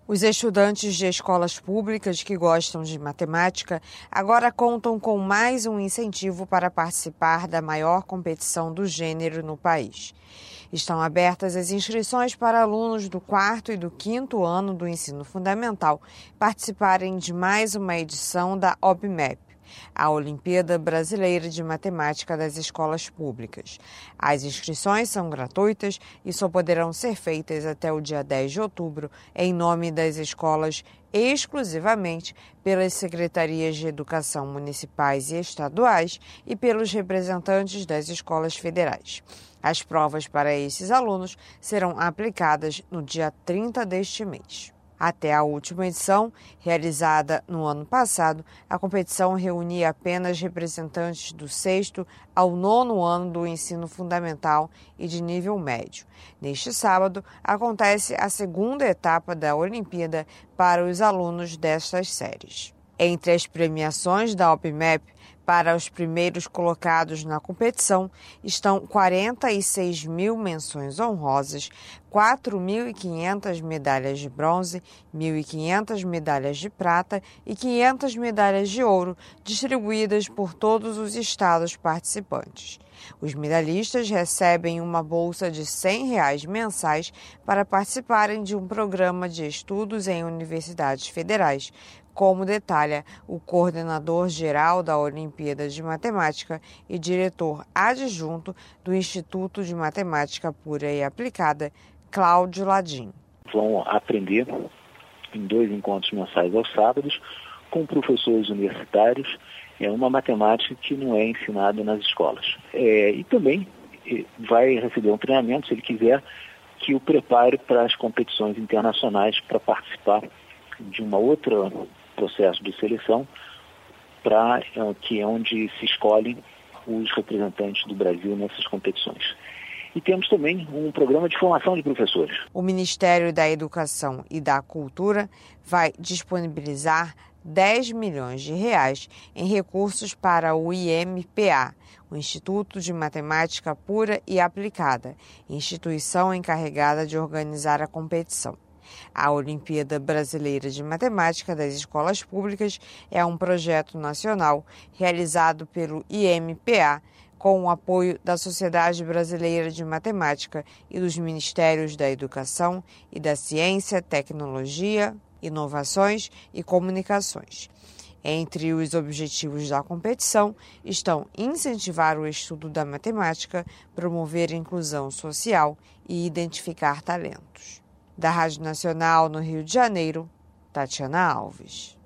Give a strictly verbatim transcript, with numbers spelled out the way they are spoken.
Os estudantes de escolas públicas que gostam de matemática agora contam com mais um incentivo para participar da maior competição do gênero no país. Estão abertas as inscrições para alunos do quarto e do quinto ano do ensino fundamental participarem de mais uma edição da O B M E P, a Olimpíada Brasileira de Matemática das Escolas Públicas. As inscrições são gratuitas e só poderão ser feitas até o dia dez de outubro em nome das escolas exclusivamente pelas secretarias de educação municipais e estaduais e pelos representantes das escolas federais. As provas para esses alunos serão aplicadas no dia trinta deste mês. Até a última edição, realizada no ano passado, a competição reunia apenas representantes do sexto ao nono ano do ensino fundamental e de nível médio. Neste sábado, acontece a segunda etapa da Olimpíada para os alunos destas séries. Entre as premiações da O B M E P, para os primeiros colocados na competição estão quarenta e seis mil menções honrosas, quatro mil e quinhentas medalhas de bronze, mil e quinhentas medalhas de prata e quinhentas medalhas de ouro, distribuídas por todos os estados participantes. Os medalhistas recebem uma bolsa de cem reais mensais para participarem de um programa de estudos em universidades federais, como detalha o coordenador-geral da Olimpíada de Matemática e diretor adjunto do Instituto de Matemática Pura e Aplicada, Cláudio Ladim. Vão aprender em dois encontros mensais aos sábados com professores universitários, é uma matemática que não é ensinada nas escolas. É, e também vai receber um treinamento, se ele quiser, que o prepare para as competições internacionais para participar de uma outra processo de seleção, para que é onde se escolhem os representantes do Brasil nessas competições. E temos também um programa de formação de professores. O Ministério da Educação e da Cultura vai disponibilizar dez milhões de reais em recursos para o I M P A, o Instituto de Matemática Pura e Aplicada, instituição encarregada de organizar a competição. A Olimpíada Brasileira de Matemática das Escolas Públicas é um projeto nacional realizado pelo I M P A com o apoio da Sociedade Brasileira de Matemática e dos Ministérios da Educação e da Ciência, Tecnologia, Inovações e Comunicações. Entre os objetivos da competição estão incentivar o estudo da matemática, promover a inclusão social e identificar talentos. Da Rádio Nacional no Rio de Janeiro, Tatiana Alves.